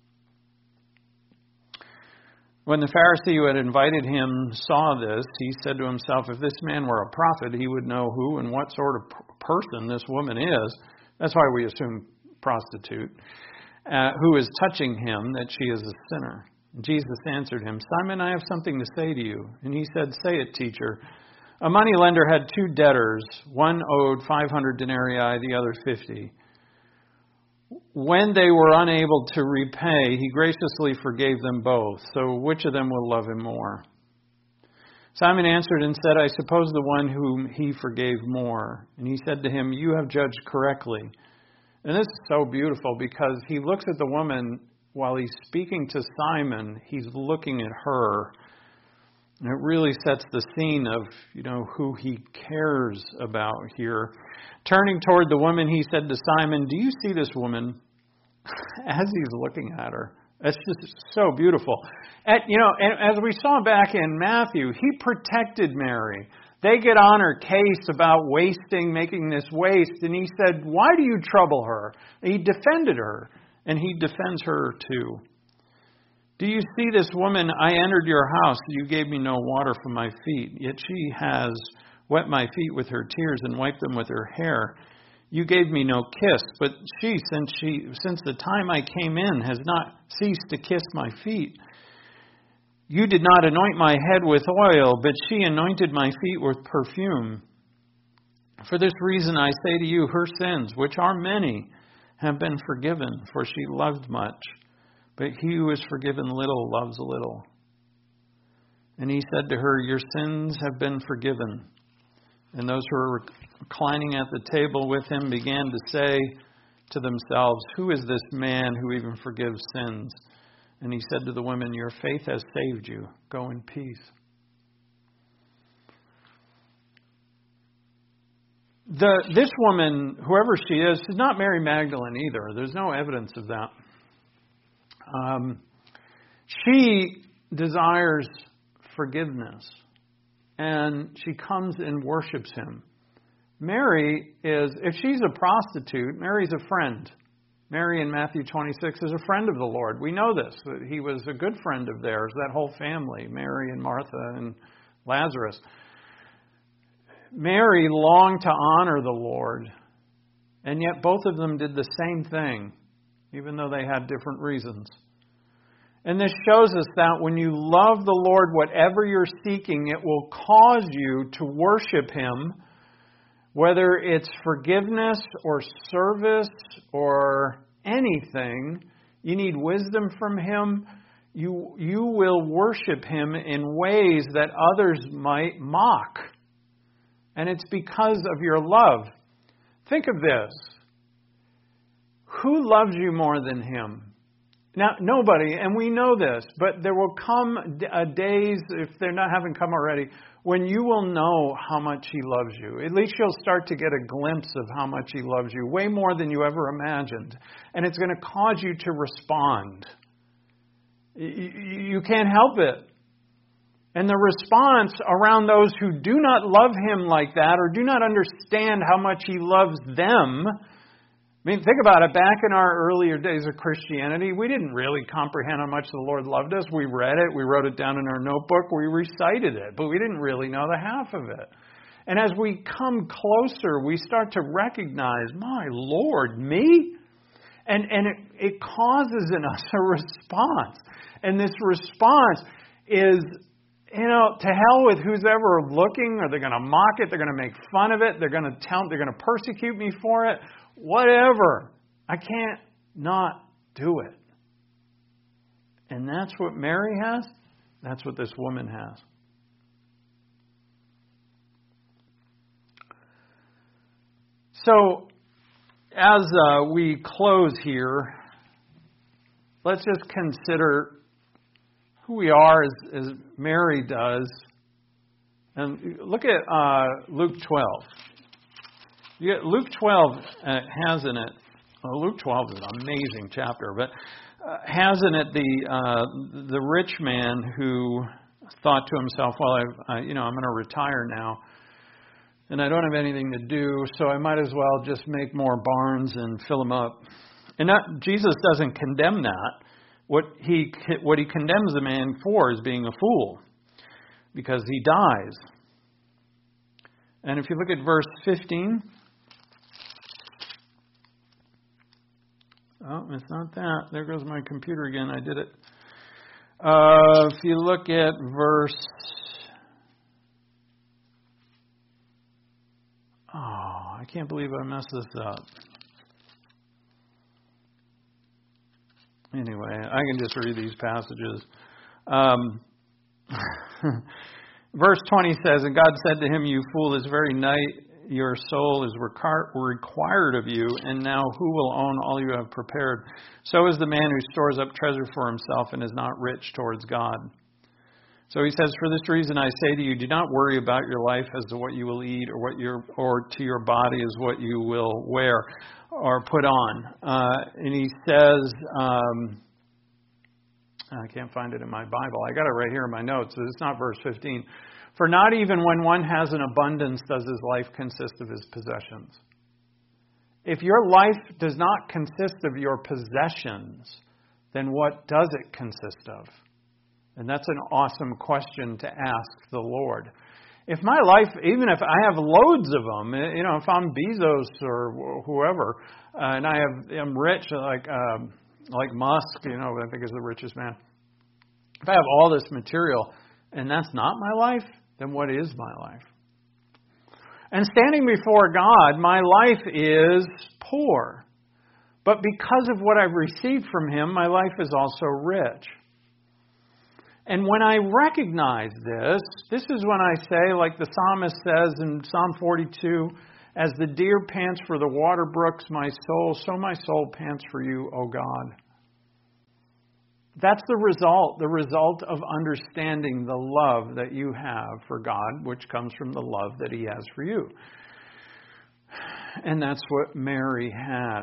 Speaker 1: When the Pharisee who had invited him saw this, he said to himself, if this man were a prophet, he would know who and what sort of person this woman is. That's why we assume prostitute, uh, who is touching him, that she is a sinner. Jesus answered him, Simon, I have something to say to you. And he said, say it, teacher. A moneylender had two debtors. One owed five hundred denarii, the other fifty. When they were unable to repay, he graciously forgave them both. So which of them will love him more? Simon answered and said, I suppose the one whom he forgave more. And he said to him, you have judged correctly. And this is so beautiful because he looks at the woman while he's speaking to Simon. He's looking at her. And it really sets the scene of, you know, who he cares about here. Turning toward the woman, he said to Simon, do you see this woman? As he's looking at her. It's just so beautiful. And, you know, and as we saw back in Matthew, he protected Mary. They get on her case about wasting, making this waste. And he said, why do you trouble her? And he defended her. And he defends her too. Do you see this woman? I entered your house. You gave me no water for my feet. Yet she has wet my feet with her tears and wiped them with her hair. You gave me no kiss. But she, since she, since the time I came in, has not ceased to kiss my feet. You did not anoint my head with oil, but she anointed my feet with perfume. For this reason I say to you, her sins, which are many, have been forgiven, for she loved much. But he who is forgiven little loves little. And he said to her, your sins have been forgiven. And those who were reclining at the table with him began to say to themselves, who is this man who even forgives sins? And he said to the women, your faith has saved you. Go in peace. The, this woman, whoever she is, she's not Mary Magdalene either. There's no evidence of that. Um, she desires forgiveness. And she comes and worships him. Mary is, if she's a prostitute, Mary's a friend. Mary in Matthew twenty-six is a friend of the Lord. We know this, that he was a good friend of theirs, that whole family, Mary and Martha and Lazarus. Mary longed to honor the Lord, and yet both of them did the same thing, even though they had different reasons. And this shows us that when you love the Lord, whatever you're seeking, it will cause you to worship him, whether it's forgiveness or service or anything. You need wisdom from him. You, you will worship him in ways that others might mock. And it's because of your love. Think of this. Who loves you more than him? Now, nobody, and we know this, but there will come a days, if they're not haven't come already, when you will know how much he loves you. At least you'll start to get a glimpse of how much he loves you, way more than you ever imagined. And it's going to cause you to respond. You can't help it. And the response around those who do not love him like that, or do not understand how much he loves them. I mean, think about it. Back in our earlier days of Christianity, we didn't really comprehend how much the Lord loved us. We read it. We wrote it down in our notebook. We recited it. But we didn't really know the half of it. And as we come closer, we start to recognize, my Lord, me? And, and it, it causes in us a response. And this response is, you know, to hell with who's ever looking, or they're going to mock it, they're going to make fun of it, they're going to tell, they're going to persecute me for it, whatever. I can't not do it. And that's what Mary has. That's what this woman has. So, as uh, we close here, let's just consider who we are as, as Mary does. And look at uh, Luke twelve. You get, Luke twelve uh, has in it, well, Luke twelve is an amazing chapter, but uh, has in it the uh, the rich man who thought to himself, well, I've, I, you know, I'm going to retire now, and I don't have anything to do, so I might as well just make more barns and fill them up. And that, Jesus doesn't condemn that. What he what he condemns the man for is being a fool, because he dies. And if you look at verse fifteen, oh, it's not that. There goes my computer again. I did it. Uh, if you look at verse, oh, I can't believe I messed this up. Anyway, I can just read these passages. Um, verse twenty says, "And God said to him, 'You fool, this very night your soul is required of you, and now who will own all you have prepared? So is the man who stores up treasure for himself and is not rich towards God.' So he says, 'For this reason I say to you, do not worry about your life as to what you will eat, or what your or to your body as what you will wear or put on.'" Uh, and he says, um, I can't find it in my Bible. I got it right here in my notes. It's not verse fifteen. "For not even when one has an abundance does his life consist of his possessions." If your life does not consist of your possessions, then what does it consist of? And that's an awesome question to ask the Lord. If my life, even if I have loads of them, you know, if I'm Bezos or whoever, uh, and I have, I'm rich like um, like Musk, you know, I think is the richest man. If I have all this material and that's not my life, then what is my life? And standing before God, my life is poor. But because of what I've received from Him, my life is also rich. And when I recognize this, this is when I say, like the psalmist says in Psalm forty-two, "As the deer pants for the water brooks, my soul, so my soul pants for you, O God." That's the result, the result of understanding the love that you have for God, which comes from the love that He has for you. And that's what Mary had.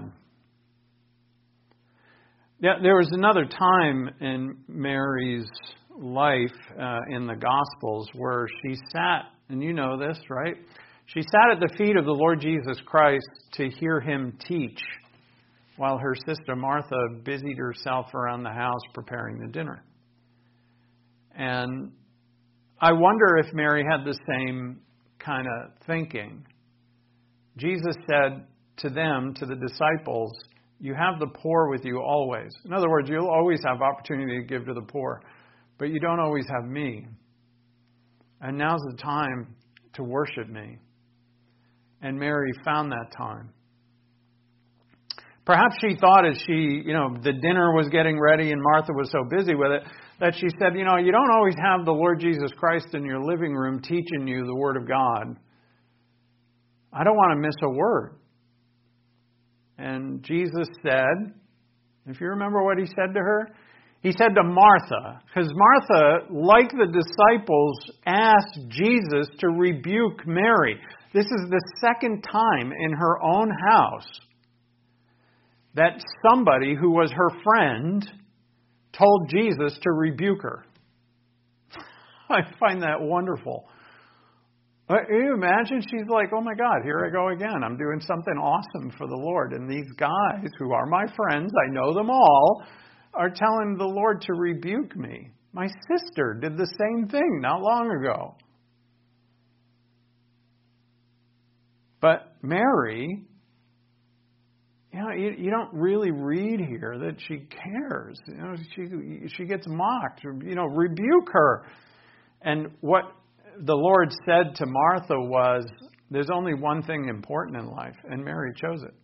Speaker 1: Yeah, there was another time in Mary's life uh, in the Gospels where she sat, and you know this, right? She sat at the feet of the Lord Jesus Christ to hear Him teach, while her sister Martha busied herself around the house preparing the dinner. And I wonder if Mary had the same kind of thinking. Jesus said to them, to the disciples, "You have the poor with you always." In other words, you'll always have opportunity to give to the poor, but you don't always have me. And now's the time to worship me. And Mary found that time. Perhaps she thought as she, you know, the dinner was getting ready and Martha was so busy with it, that she said, you know, you don't always have the Lord Jesus Christ in your living room teaching you the Word of God. I don't want to miss a word. And Jesus said, if you remember what He said to her, He said to Martha, because Martha, like the disciples, asked Jesus to rebuke Mary. This is the second time in her own house that somebody who was her friend told Jesus to rebuke her. I find that wonderful. Can you imagine? She's like, oh my God, here I go again. I'm doing something awesome for the Lord. And these guys who are my friends, I know them all, are telling the Lord to rebuke me. My sister did the same thing not long ago. But Mary you know, you, you don't really read here that she cares. You know, she she gets mocked. You know, rebuke her. And what the Lord said to Martha was, there's only one thing important in life, and Mary chose it.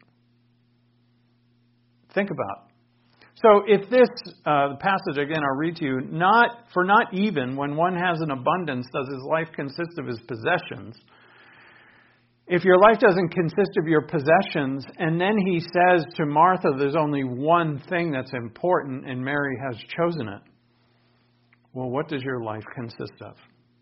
Speaker 1: Think about it. So if this uh, passage, again, I'll read to you, not for not even when one has an abundance does his life consist of his possessions. If your life doesn't consist of your possessions, and then he says to Martha, there's only one thing that's important, and Mary has chosen it. Well, what does your life consist of?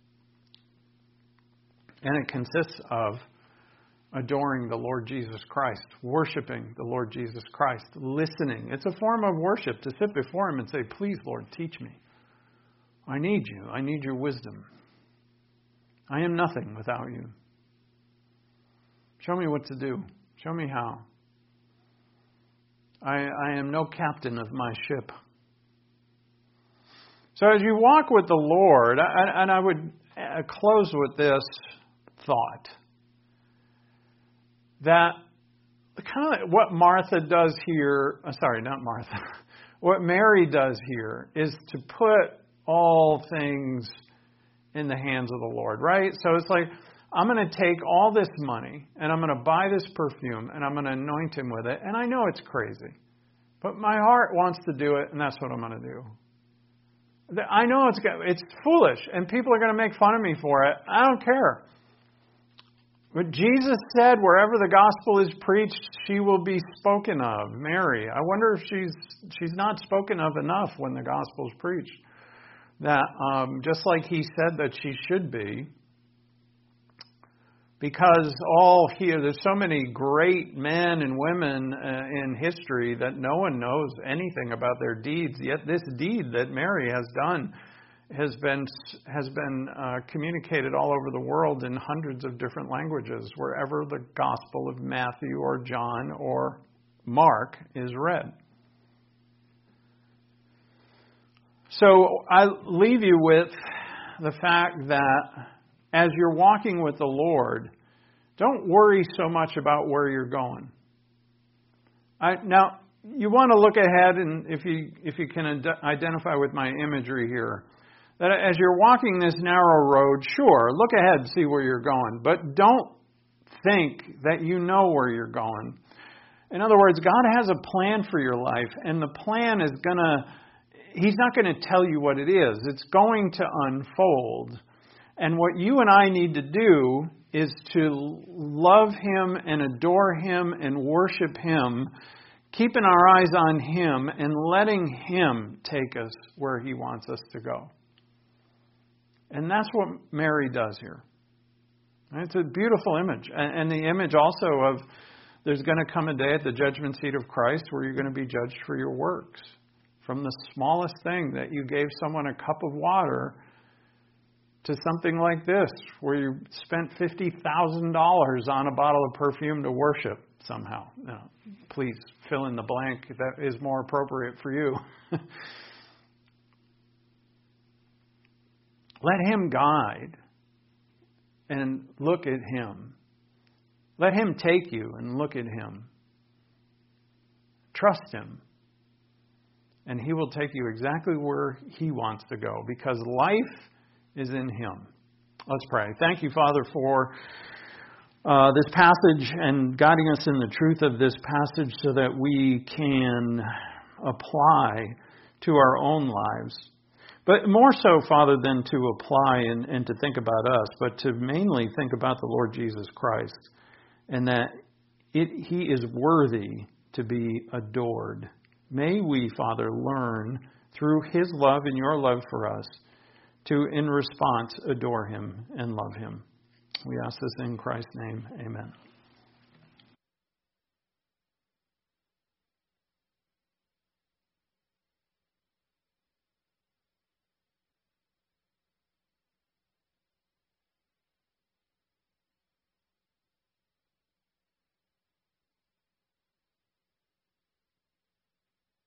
Speaker 1: And it consists of adoring the Lord Jesus Christ, worshiping the Lord Jesus Christ, listening. It's a form of worship to sit before Him and say, please, Lord, teach me. I need you. I need your wisdom. I am nothing without you. Show me what to do. Show me how. I, I am no captain of my ship. So as you walk with the Lord, I, and I would close with this thought, that kind of what Martha does here, sorry, not Martha, what Mary does here is to put all things in the hands of the Lord, right? So it's like, I'm going to take all this money and I'm going to buy this perfume and I'm going to anoint him with it. And I know it's crazy, but my heart wants to do it, and that's what I'm going to do. I know it's it's foolish and people are going to make fun of me for it. I don't care. But Jesus said, wherever the gospel is preached, she will be spoken of. Mary. I wonder if she's she's not spoken of enough when the gospel is preached. That um, just like he said that she should be. Because all here, there's so many great men and women uh, in history that no one knows anything about their deeds. Yet this deed that Mary has done has been has been uh, communicated all over the world in hundreds of different languages, wherever the Gospel of Matthew or John or Mark is read. So I leave you with the fact that as you're walking with the Lord, don't worry so much about where you're going. I, now, you want to look ahead, and if you if you can ad- identify with my imagery here, that as you're walking this narrow road, sure, look ahead and see where you're going, but don't think that you know where you're going. In other words, God has a plan for your life, and the plan is going to, He's not going to tell you what it is. It's going to unfold. And what you and I need to do is to love Him and adore Him and worship Him, keeping our eyes on Him and letting Him take us where He wants us to go. And that's what Mary does here. It's a beautiful image. And the image also of there's going to come a day at the judgment seat of Christ where you're going to be judged for your works. From the smallest thing that you gave someone a cup of water to something like this, where you spent fifty thousand dollars on a bottle of perfume to worship somehow. Now, please fill in the blank that is more appropriate for you. Let Him guide and look at Him. Let Him take you and look at Him. Trust Him. And He will take you exactly where He wants to go, because life is in Him. Let's pray. Thank you, Father, for uh, this passage and guiding us in the truth of this passage so that we can apply to our own lives. But more so, Father, than to apply and, and to think about us, but to mainly think about the Lord Jesus Christ, and that it, He is worthy to be adored. May we, Father, learn through His love and your love for us to, in response, adore Him and love Him. We ask this in Christ's name. Amen.